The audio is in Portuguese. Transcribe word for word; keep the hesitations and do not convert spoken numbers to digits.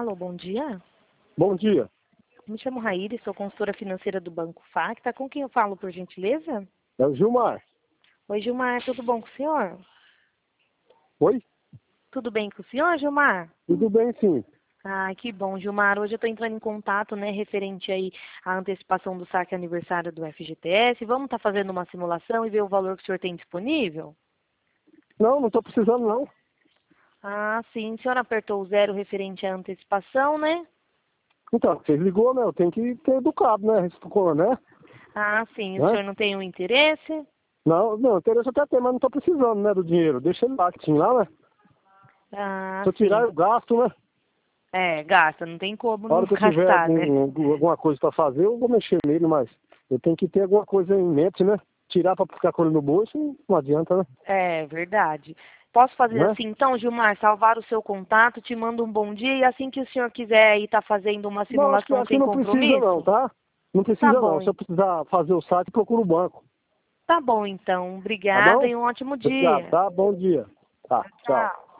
Alô, bom dia. Bom dia. Me chamo Raíra, sou consultora financeira do Banco Facta. Com quem eu falo, por gentileza? É o Gilmar. Oi, Gilmar, tudo bom com o senhor? Oi? Tudo bem com o senhor, Gilmar? Tudo bem, sim. Ah, que bom, Gilmar. Hoje eu estou entrando em contato, né, referente aí à antecipação do saque aniversário do F G T S. Vamos estar fazendo uma simulação e ver o valor que o senhor tem disponível? Não, não estou precisando, não. Ah, sim. O senhor apertou o zero referente à antecipação, né? Então, você ligou, né? Eu tenho que ter educado, né? Reciclou, né? Ah, sim. O Né? senhor não tem um interesse? Não, não, interesse até tem, mas não estou precisando, né, do dinheiro. Deixa ele lá, que tinha lá, né? Ah, Se eu tirar, sim. eu gasto, né? É, gasta. Não tem como A não hora que eu tiver gastar, né? algum, alguma coisa para fazer, eu vou mexer nele, mas eu tenho que ter alguma coisa em mente, né? Tirar para ficar com ele no bolso, não adianta, né? É, verdade. Posso fazer Né? assim, então, Gilmar, salvar o seu contato, te mando um bom dia e assim que o senhor quiser aí estar fazendo uma Não, acho que, simulação acho que sem não precisa não, compromisso? tá? Não Tá precisa não. bom, Se eu hein? precisar fazer o saque, procura o banco. Tá bom, então. Tá Obrigada bom? e um ótimo Obrigado, dia. tá? Bom dia. Tá, tchau. Tchau.